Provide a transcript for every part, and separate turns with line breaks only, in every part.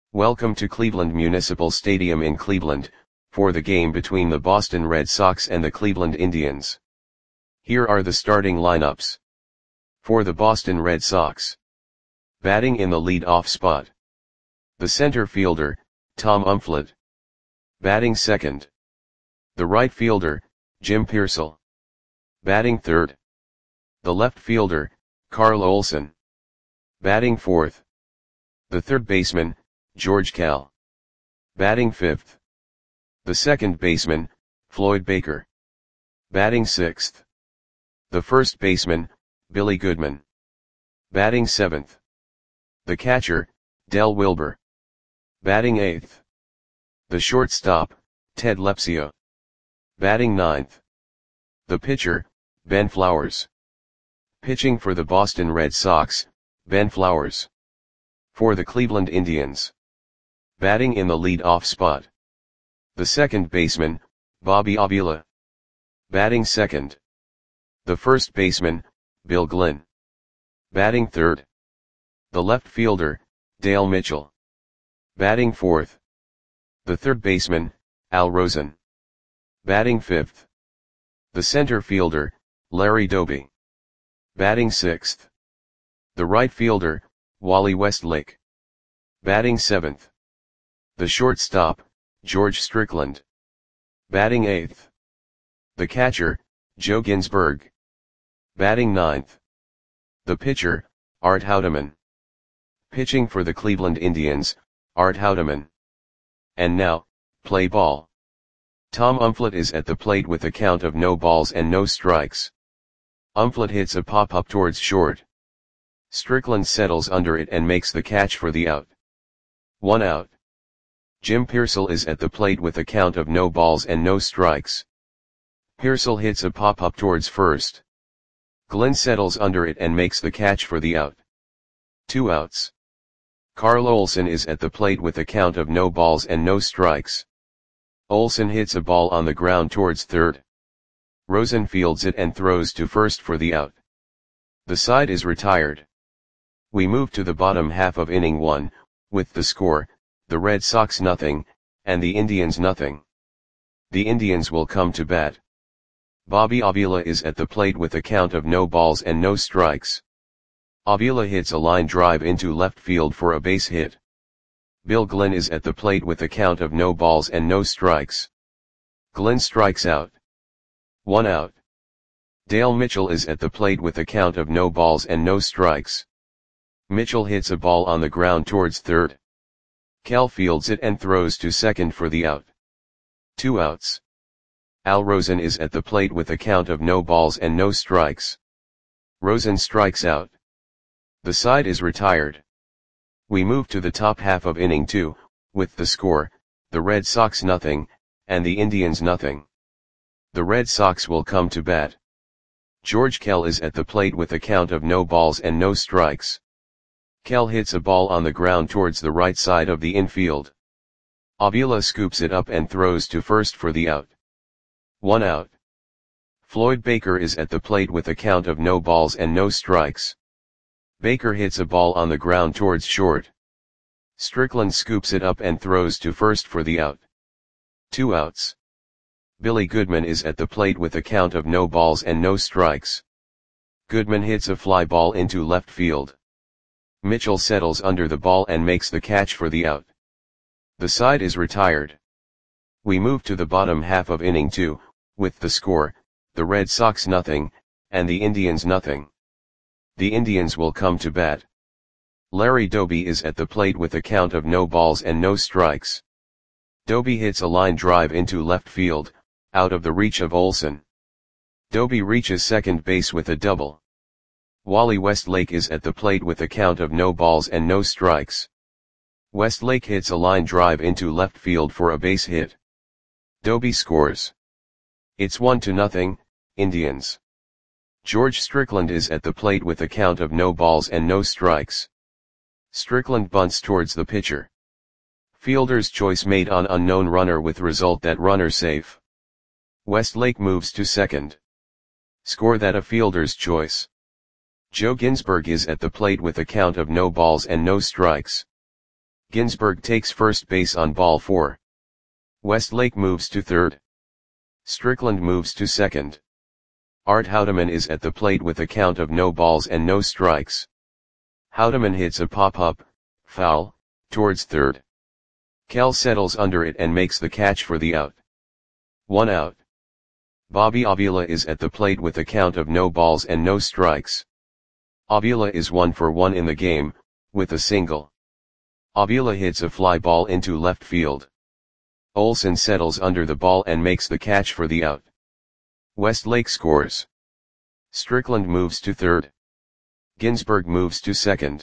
Welcome to Cleveland Municipal Stadium in Cleveland, for the game between the Boston Red Sox and the Cleveland Indians. Here are the starting lineups. For the Boston Red Sox. Batting in the lead-off spot. The center fielder, Tom Umflett. Batting second. The right fielder, Jim Piersall. Batting third. The left fielder, Carl Olson. Batting fourth. The third baseman, George Kell. Batting fifth. The second baseman, Floyd Baker. Batting sixth. The first baseman, Billy Goodman. Batting seventh. The catcher, Del Wilber. Batting eighth. The shortstop, Ted Lepsio. Batting ninth. The pitcher, Ben Flowers. Pitching for the Boston Red Sox, Ben Flowers. For the Cleveland Indians. Batting in the lead-off spot. The second baseman, Bobby Avila. Batting second. The first baseman, Bill Glynn. Batting third. The left fielder, Dale Mitchell. Batting fourth. The third baseman, Al Rosen. Batting fifth. The center fielder, Larry Doby. Batting sixth. The right fielder, Wally Westlake. Batting seventh. The shortstop, George Strickland. Batting eighth. The catcher, Joe Ginsberg. Batting ninth. The pitcher, Art Houdeman. Pitching for the Cleveland Indians, Art Houdeman. And now, play ball. Tom Umflett is at the plate with a count of no balls and no strikes. Umflett hits a pop-up towards short. Strickland settles under it and makes the catch for the out. 1 out. Jim Piersall is at the plate with a count of no balls and no strikes. Piersall hits a pop-up towards first. Glynn settles under it and makes the catch for the out. 2 outs. Carl Olson is at the plate with a count of no balls and no strikes. Olson hits a ball on the ground towards third. Rosen fields it and throws to first for the out. The side is retired. We move to the bottom half of inning 1, with the score, the Red Sox nothing, and the Indians nothing. The Indians will come to bat. Bobby Avila is at the plate with a count of no balls and no strikes. Avila hits a line drive into left field for a base hit. Bill Glynn is at the plate with a count of no balls and no strikes. Glynn strikes out. 1 out. Dale Mitchell is at the plate with a count of no balls and no strikes. Mitchell hits a ball on the ground towards third. Kell fields it and throws to second for the out. 2 outs. Al Rosen is at the plate with a count of no balls and no strikes. Rosen strikes out. The side is retired. We move to the top half of inning 2, with the score, the Red Sox nothing, and the Indians nothing. The Red Sox will come to bat. George Kell is at the plate with a count of no balls and no strikes. Kell hits a ball on the ground towards the right side of the infield. Avila scoops it up and throws to first for the out. 1 out. Floyd Baker is at the plate with a count of no balls and no strikes. Baker hits a ball on the ground towards short. Strickland scoops it up and throws to first for the out. 2 outs. Billy Goodman is at the plate with a count of no balls and no strikes. Goodman hits a fly ball into left field. Mitchell settles under the ball and makes the catch for the out. The side is retired. We move to the bottom half of inning 2, with the score, the Red Sox nothing, and the Indians nothing. The Indians will come to bat. Larry Doby is at the plate with a count of no balls and no strikes. Doby hits a line drive into left field, out of the reach of Olson. Doby reaches second base with a double. Wally Westlake is at the plate with a count of no balls and no strikes. Westlake hits a line drive into left field for a base hit. Doby scores. It's 1-0, Indians. George Strickland is at the plate with a count of no balls and no strikes. Strickland bunts towards the pitcher. Fielder's choice made on unknown runner with result that runner safe. Westlake moves to second. Score that a fielder's choice. Joe Ginsberg is at the plate with a count of no balls and no strikes. Ginsberg takes first base on ball 4. Westlake moves to third. Strickland moves to second. Art Houdeman is at the plate with a count of no balls and no strikes. Houdeman hits a pop-up, foul, towards third. Kell settles under it and makes the catch for the out. 1 out. Bobby Avila is at the plate with a count of no balls and no strikes. Avila is 1 for 1 in the game, with a single. Avila hits a fly ball into left field. Olson settles under the ball and makes the catch for the out. Westlake scores. Strickland moves to third. Ginsberg moves to second.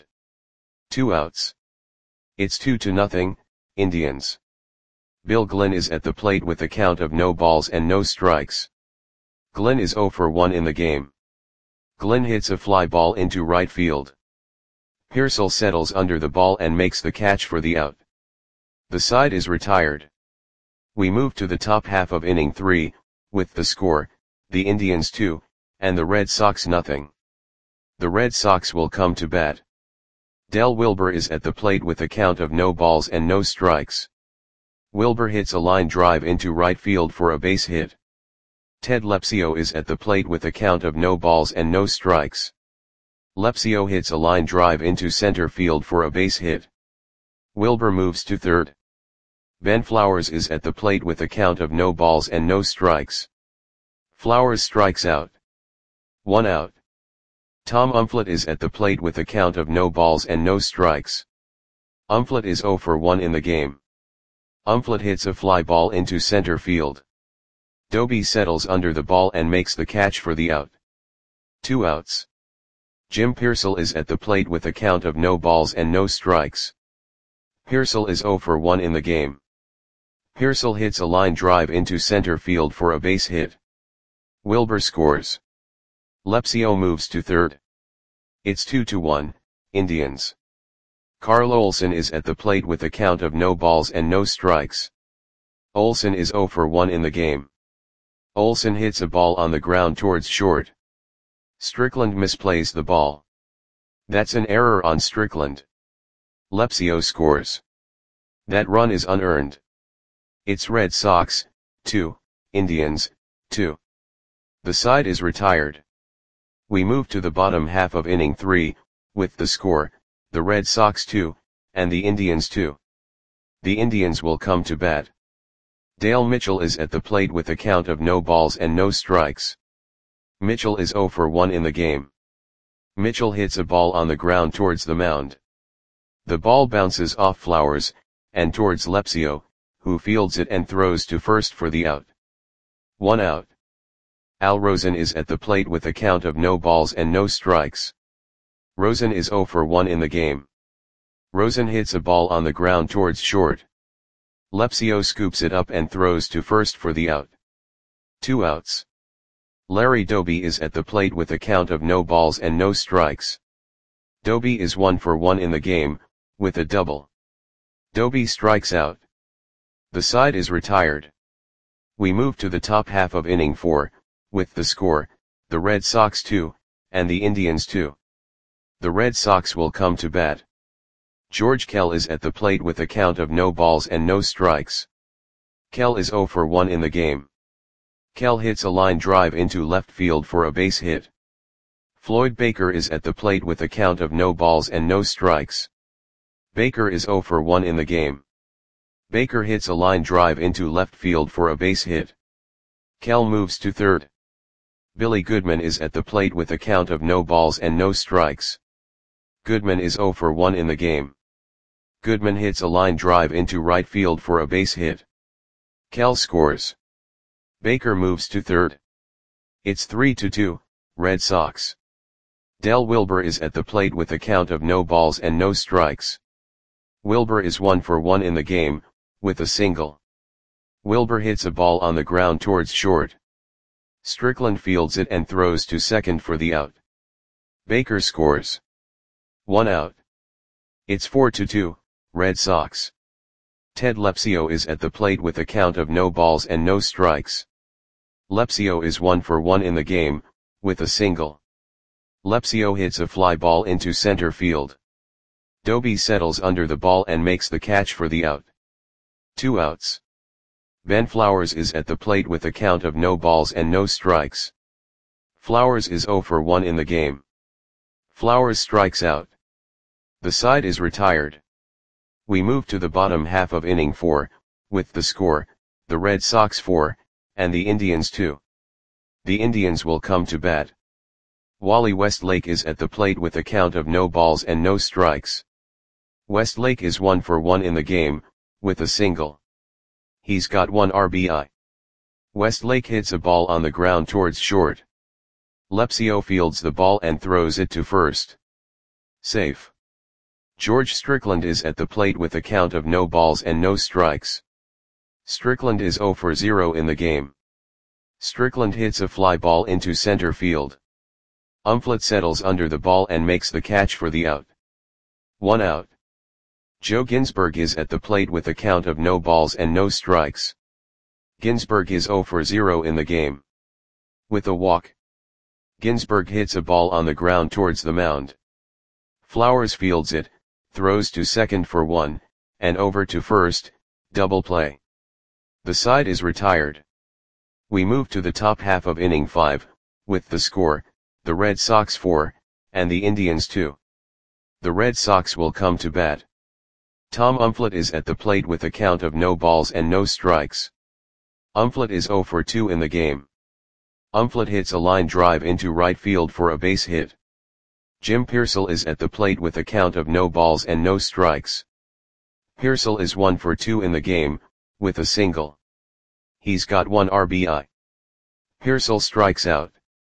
2 outs. It's 2-0, Indians. Bill Glenn is at the plate with a count of no balls and no strikes. Glenn is 0 for 1 in the game. Glenn hits a fly ball into right field. Pearsall settles under the ball and makes the catch for the out. The side is retired. We move to the top half of inning 3, with the score, the Indians 2, and the Red Sox nothing. The Red Sox will come to bat. Del Wilber is at the plate with a count of no balls and no strikes. Wilber hits a line drive into right field for a base hit. Ted Lepsio is at the plate with a count of no balls and no strikes. Lepsio hits a line drive into center field for a base hit. Wilber moves to third. Ben Flowers is at the plate with a count of no balls and no strikes. Flowers strikes out. 1 out. Tom Umflett is at the plate with a count of no balls and no strikes. Umflett is 0 for 1 in the game. Umflett hits a fly ball into center field. Doby settles under the ball and makes the catch for the out. 2 outs. Jim Pearsall is at the plate with a count of no balls and no strikes. Pearsall is 0 for 1 in the game. Pearsall hits a line drive into center field for a base hit. Wilber scores. Lepsio moves to third. It's 2-1, Indians. Carl Olson is at the plate with a count of no balls and no strikes. Olson is 0 for 1 in the game. Olson hits a ball on the ground towards short. Strickland misplays the ball. That's an error on Strickland. Lepsio scores. That run is unearned. It's Red Sox, 2, Indians, 2. The side is retired. We move to the bottom half of inning 3, with the score, the Red Sox 2, and the Indians 2. The Indians will come to bat. Dale Mitchell is at the plate with a count of no balls and no strikes. Mitchell is 0 for 1 in the game. Mitchell hits a ball on the ground towards the mound. The ball bounces off Flowers, and towards Lepsio, who fields it and throws to first for the out. 1 out. Al Rosen is at the plate with a count of no balls and no strikes. Rosen is 0 for 1 in the game. Rosen hits a ball on the ground towards short. Lepsio scoops it up and throws to first for the out. 2 outs. Larry Doby is at the plate with a count of no balls and no strikes. Doby is 1 for 1 in the game, with a double. Doby strikes out. The side is retired. We move to the top half of inning 4, with the score, the Red Sox 2, and the Indians 2. The Red Sox will come to bat. George Kell is at the plate with a count of no balls and no strikes. Kell is 0 for 1 in the game. Kell hits a line drive into left field for a base hit. Floyd Baker is at the plate with a count of no balls and no strikes. Baker is 0 for 1 in the game. Baker hits a line drive into left field for a base hit. Kell moves to third. Billy Goodman is at the plate with a count of no balls and no strikes. Goodman is 0 for 1 in the game. Goodman hits a line drive into right field for a base hit. Kell scores. Baker moves to third. It's 3-2, Red Sox. Del Wilber is at the plate with a count of no balls and no strikes. Wilber is 1 for 1 in the game, with a single. Wilber hits a ball on the ground towards short. Strickland fields it and throws to second for the out. Baker scores. 1 out. It's 4-2, Red Sox. Ted Lepsio is at the plate with a count of no balls and no strikes. Lepsio is 1 for 1 in the game, with a single. Lepsio hits a fly ball into center field. Doby settles under the ball and makes the catch for the out. 2 outs. Ben Flowers is at the plate with a count of no balls and no strikes. Flowers is 0 for 1 in the game. Flowers strikes out. The side is retired. We move to the bottom half of inning 4, with the score, the Red Sox 4, and the Indians 2. The Indians will come to bat. Wally Westlake is at the plate with a count of no balls and no strikes. Westlake is 1 for 1 in the game, with a single. He's got 1 RBI. Westlake hits a ball on the ground towards short. Lepsio fields the ball and throws it to first. Safe. George Strickland is at the plate with a count of no balls and no strikes. Strickland is 0 for 0 in the game. Strickland hits a fly ball into center field. Umflett settles under the ball and makes the catch for the out. 1 out. Joe Ginsberg is at the plate with a count of no balls and no strikes. Ginsberg is 0 for 0 in the game. With a walk. Ginsberg hits a ball on the ground towards the mound. Flowers fields it, throws to second for 1, and over to first, double play. The side is retired. We move to the top half of inning 5, with the score, the Red Sox 4, and the Indians 2. The Red Sox will come to bat. Tom Umflett is at the plate with a count of no balls and no strikes. Umflett is 0 for 2 in the game. Umflett hits a line drive into right field for a base hit. Jim Piersall is at the plate with a count of no balls and no strikes. Piersall is 1 for 2 in the game, with a single. He's got 1 RBI. Piersall strikes out.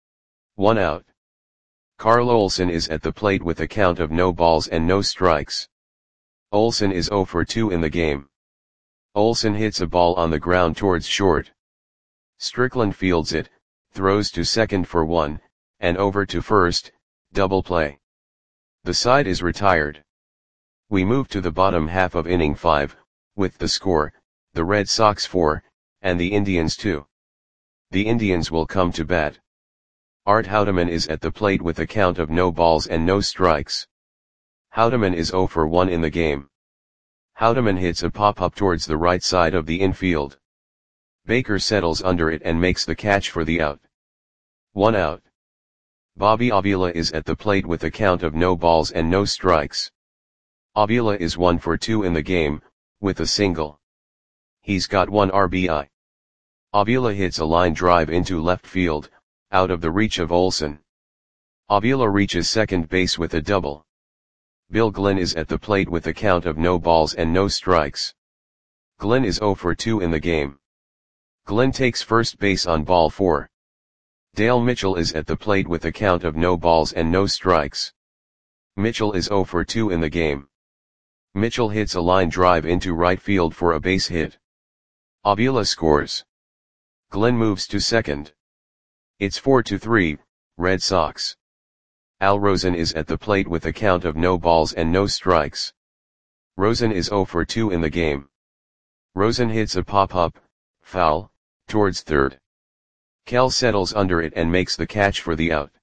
1 out. Carl Olson is at the plate with a count of no balls and no strikes. Olson is 0 for 2 in the game. Olson hits a ball on the ground towards short. Strickland fields it, throws to second for 1, and over to first, double play. The side is retired. We move to the bottom half of inning 5, with the score, the Red Sox 4, and the Indians 2. The Indians will come to bat. Art Houdeman is at the plate with a count of no balls and no strikes. Houdeman is 0 for 1 in the game. Houdeman hits a pop-up towards the right side of the infield. Baker settles under it and makes the catch for the out. 1 out. Bobby Avila is at the plate with a count of no balls and no strikes. Avila is 1 for 2 in the game, with a single. He's got 1 RBI. Avila hits a line drive into left field, out of the reach of Olson. Avila reaches second base with a double. Bill Glenn is at the plate with a count of no balls and no strikes. Glenn is 0 for 2 in the game. Glenn takes first base on ball 4. Dale Mitchell is at the plate with a count of no balls and no strikes. Mitchell is 0 for 2 in the game. Mitchell hits a line drive into right field for a base hit. Avila scores. Glenn moves to second. It's 4-3, Red Sox. Al Rosen is at the plate with a count of no balls and no strikes. Rosen is 0 for 2 in the game. Rosen hits a pop-up, foul, towards third. Kell settles under it and makes the catch for the out.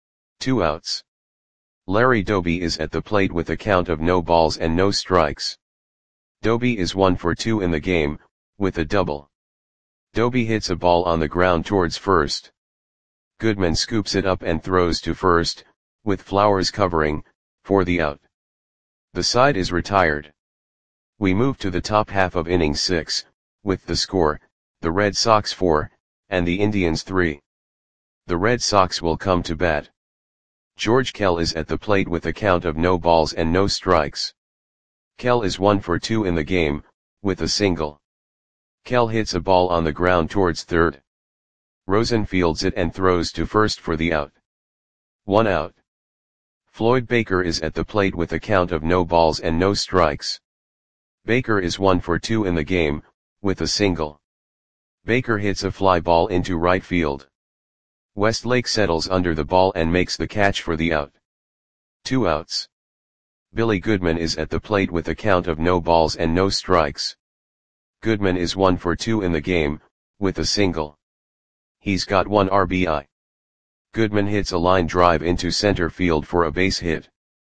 2 outs. Larry Doby is at the plate with a count of no balls and no strikes. Doby is 1 for 2 in the game, with a double. Doby hits a ball on the ground towards first. Goodman scoops it up and throws to first, with Flowers covering, for the out. The side is retired. We move to the top half of inning 6, with the score, the Red Sox 4, and the Indians 3. The Red Sox will come to bat. George Kell is at the plate with a count of no balls and no strikes. Kell is 1 for 2 in the game, with a single. Kell hits a ball on the ground towards third. Rosen fields it and throws to first for the out. 1 out. Floyd Baker is at the plate with a count of no balls and no strikes. Baker is 1 for 2 in the game, with a single. Baker hits a fly ball into right field. Westlake settles under the ball and makes the catch for the out. 2 outs. Billy Goodman is at the plate with a count of no balls and no strikes. Goodman is 1 for 2 in the game, with a single. He's got 1 RBI. Goodman hits a line drive into center field for a base hit.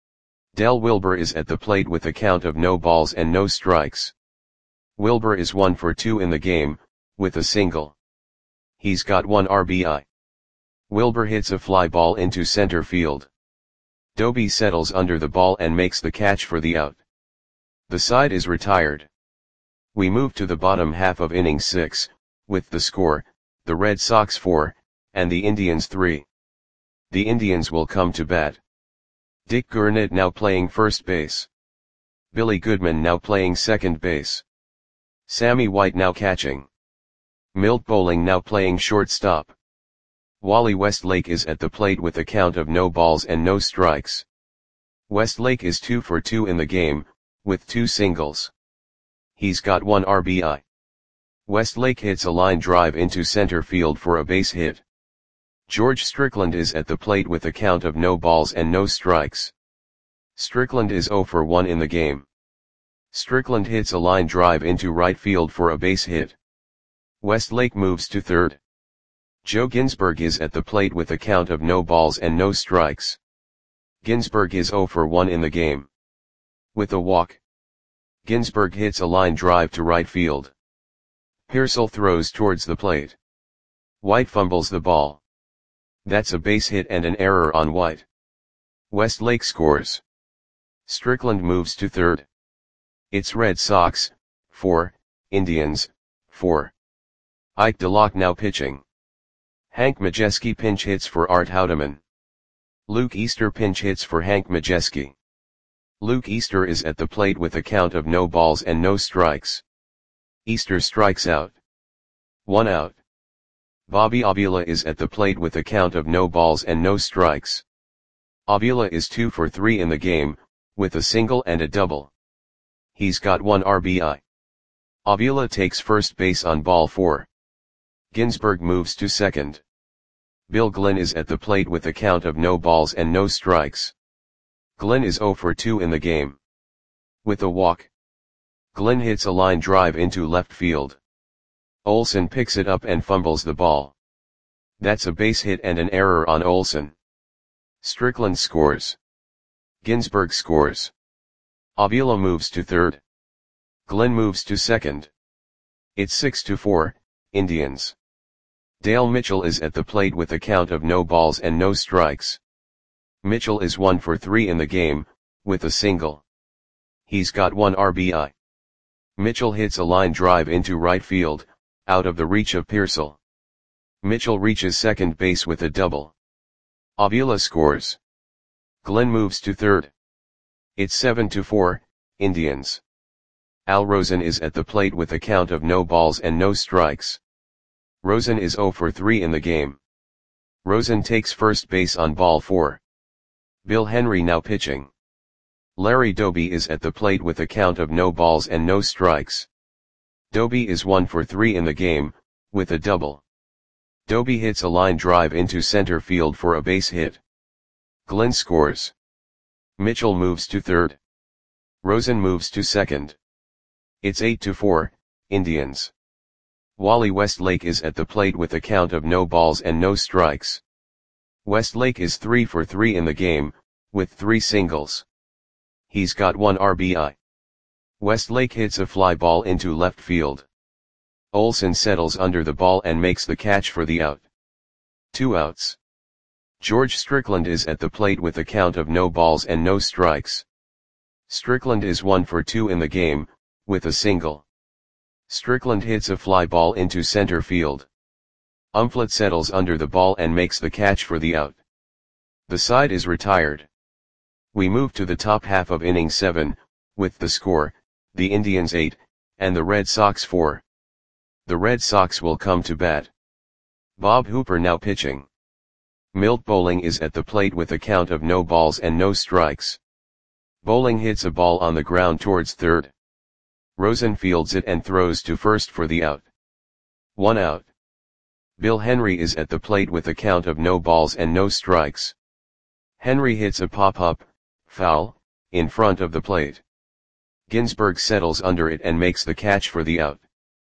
Del Wilbur is at the plate with a count of no balls and no strikes. Wilbur is 1 for 2 in the game, with a single. He's got 1 RBI. Wilbur hits a fly ball into center field. Doby settles under the ball and makes the catch for the out. The side is retired. We move to the bottom half of inning 6, with the score, the Red Sox 4, and the Indians 3. The Indians will come to bat. Dick Gurnett now playing first base. Billy Goodman now playing second base. Sammy White now catching. Milt Bowling now playing shortstop. Wally Westlake is at the plate with a count of no balls and no strikes. Westlake is 2 for 2 in the game, with 2 singles. He's got 1 RBI. Westlake hits a line drive into center field for a base hit. George Strickland is at the plate with a count of no balls and no strikes. Strickland is 0 for 1 in the game. Strickland hits a line drive into right field for a base hit. Westlake moves to third. Joe Ginsberg is at the plate with a count of no balls and no strikes. Ginsberg is 0 for 1 in the game. With a walk, Ginsberg hits a line drive to right field. Pearsall throws towards the plate. White fumbles the ball. That's a base hit and an error on White. Westlake scores. Strickland moves to third. It's Red Sox, 4, Indians, 4. Ike DeLocke now pitching. Hank Majeski pinch hits for Art Houdeman. Luke Easter pinch hits for Hank Majeski. Luke Easter is at the plate with a count of no balls and no strikes. Easter strikes out. 1 out. Bobby Avila is at the plate with a count of no balls and no strikes. Avila is 2 for 3 in the game, with a single and a double. He's got 1 RBI. Avila takes first base on ball 4. Ginsberg moves to second. Bill Glenn is at the plate with a count of no balls and no strikes. Glenn is 0 for 2 in the game. With a walk, Glenn hits a line drive into left field. Olson picks it up and fumbles the ball. That's a base hit and an error on Olson. Strickland scores. Ginsberg scores. Avila moves to third. Glenn moves to second. It's 6-4, Indians. Dale Mitchell is at the plate with a count of no balls and no strikes. Mitchell is 1 for 3 in the game, with a single. He's got 1 RBI. Mitchell hits a line drive into right field, out of the reach of Pearsall. Mitchell reaches second base with a double. Avila scores. Glenn moves to third. It's 7-4, Indians. Al Rosen is at the plate with a count of no balls and no strikes. Rosen is 0 for 3 in the game. Rosen takes first base on ball 4. Bill Henry now pitching. Larry Doby is at the plate with a count of no balls and no strikes. Doby is 1 for 3 in the game, with a double. Doby hits a line drive into center field for a base hit. Glenn scores. Mitchell moves to third. Rosen moves to second. It's 8-4, Indians. Wally Westlake is at the plate with a count of no balls and no strikes. Westlake is 3 for 3 in the game, with 3 singles. He's got 1 RBI. Westlake hits a fly ball into left field. Olson settles under the ball and makes the catch for the out. 2 outs. George Strickland is at the plate with a count of no balls and no strikes. Strickland is 1 for 2 in the game, with a single. Strickland hits a fly ball into center field. Umflett settles under the ball and makes the catch for the out. The side is retired. We move to the top half of inning 7, with the score, the Indians 8, and the Red Sox 4. The Red Sox will come to bat. Bob Hooper now pitching. Milt Bowling is at the plate with a count of no balls and no strikes. Bowling hits a ball on the ground towards third. Rosen fields it and throws to first for the out. 1 out. Bill Henry is at the plate with a count of no balls and no strikes. Henry hits a pop-up, foul, in front of the plate. Ginsberg settles under it and makes the catch for the out.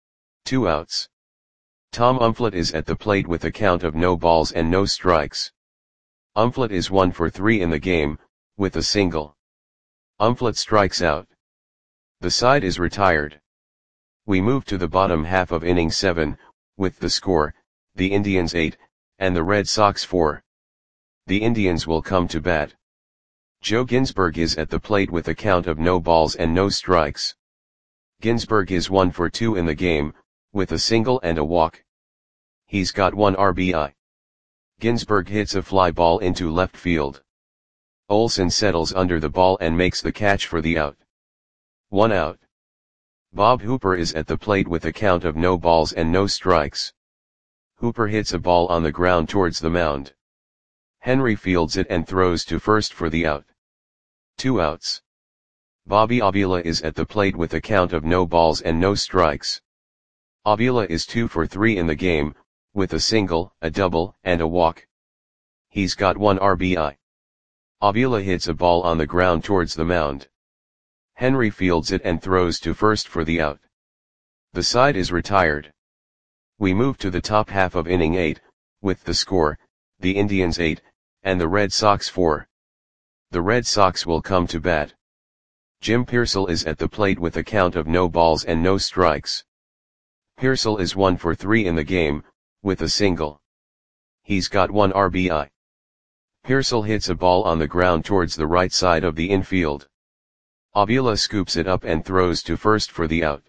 2 outs. Tom Umflett is at the plate with a count of no balls and no strikes. Umflett is 1 for 3 in the game, with a single. Umflat strikes out. The side is retired. We move to the bottom half of inning 7, with the score, the Indians 8, and the Red Sox 4. The Indians will come to bat. Joe Ginsberg is at the plate with a count of no balls and no strikes. Ginsberg is 1 for 2 in the game, with a single and a walk. He's got 1 RBI. Ginsberg hits a fly ball into left field. Olson settles under the ball and makes the catch for the out. 1 out. Bob Hooper is at the plate with a count of no balls and no strikes. Hooper hits a ball on the ground towards the mound. Henry fields it and throws to first for the out. 2 outs. Bobby Avila is at the plate with a count of no balls and no strikes. Avila is 2 for 3 in the game, with a single, a double, and a walk. He's got 1 RBI. Avila hits a ball on the ground towards the mound. Henry fields it and throws to first for the out. The side is retired. We move to the top half of inning 8, with the score, the Indians 8, and the Red Sox 4. The Red Sox will come to bat. Jim Piersall is at the plate with a count of no balls and no strikes. Piersall is 1 for 3 in the game, with a single. He's got 1 RBI. Piersall hits a ball on the ground towards the right side of the infield. Avila scoops it up and throws to first for the out.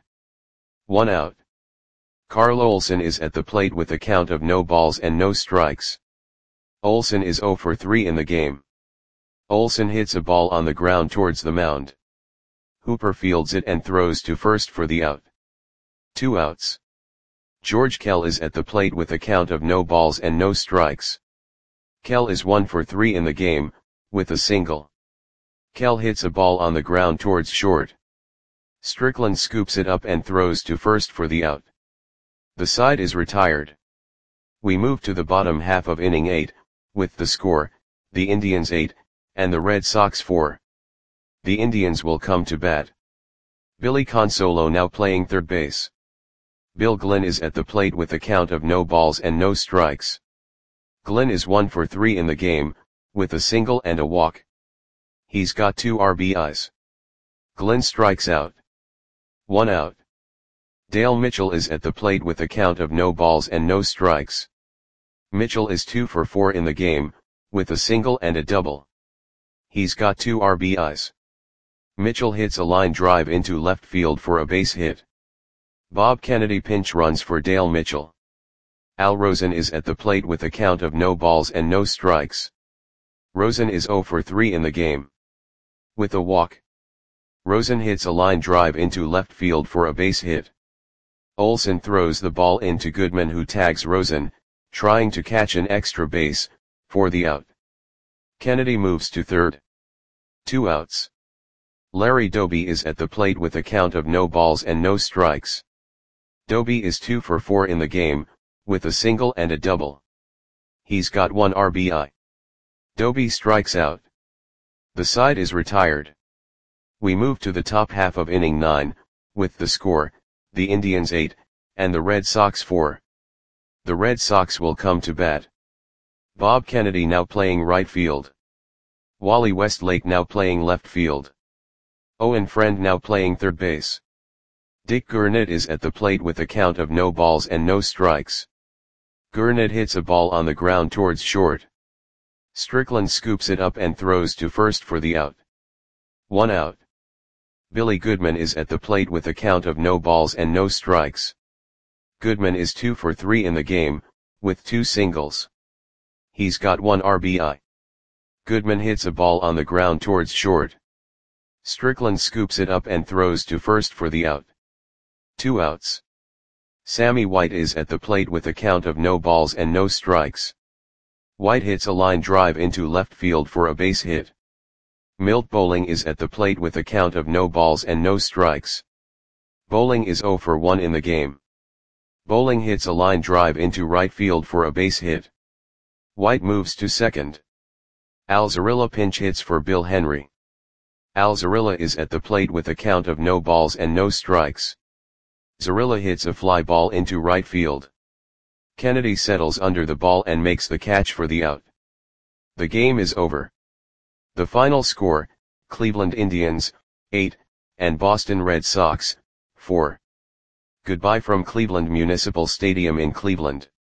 1 out. Carl Olson is at the plate with a count of no balls and no strikes. Olson is 0 for 3 in the game. Olson hits a ball on the ground towards the mound. Hooper fields it and throws to first for the out. 2 outs. George Kell is at the plate with a count of no balls and no strikes. Kell is 1 for 3 in the game, with a single. Kell hits a ball on the ground towards short. Strickland scoops it up and throws to first for the out. The side is retired. We move to the bottom half of inning 8, with the score, the Indians 8, and the Red Sox 4. The Indians will come to bat. Billy Consolo now playing third base. Bill Glynn is at the plate with a count of no balls and no strikes. Glynn is 1 for 3 in the game, with a single and a walk. He's got 2 RBIs. Glynn strikes out. 1 out. Dale Mitchell is at the plate with a count of no balls and no strikes. Mitchell is 2 for 4 in the game, with a single and a double. He's got 2 RBIs. Mitchell hits a line drive into left field for a base hit. Bob Kennedy pinch runs for Dale Mitchell. Al Rosen is at the plate with a count of no balls and no strikes. Rosen is 0 for 3 in the game. With a walk. Rosen hits a line drive into left field for a base hit. Olson throws the ball into Goodman, who tags Rosen, trying to catch an extra base, for the out. Kennedy moves to third. 2 outs. Larry Doby is at the plate with a count of no balls and no strikes. Doby is 2 for 4 in the game, with a single and a double. He's got 1 RBI. Doby strikes out. The side is retired. We move to the top half of inning 9, with the score, the Indians 8, and the Red Sox 4. The Red Sox will come to bat. Bob Kennedy now playing right field. Wally Westlake now playing left field. Owen Friend now playing third base. Dick Gurnett is at the plate with a count of no balls and no strikes. Gurnett hits a ball on the ground towards short. Strickland scoops it up and throws to first for the out. 1 out. Billy Goodman is at the plate with a count of no balls and no strikes. Goodman is 2 for 3 in the game, with 2 singles. He's got 1 RBI. Goodman hits a ball on the ground towards short. Strickland scoops it up and throws to first for the out. 2 outs. Sammy White is at the plate with a count of no balls and no strikes. White hits a line drive into left field for a base hit. Milt Bowling is at the plate with a count of no balls and no strikes. Bowling is 0 for 1 in the game. Bowling hits a line drive into right field for a base hit. White moves to second. Al Zarilla pinch hits for Bill Henry. Al Zarilla is at the plate with a count of no balls and no strikes. Zarilla hits a fly ball into right field. Kennedy settles under the ball and makes the catch for the out. The game is over. The final score, Cleveland Indians, 8, and Boston Red Sox, 4. Goodbye from Cleveland Municipal Stadium in Cleveland.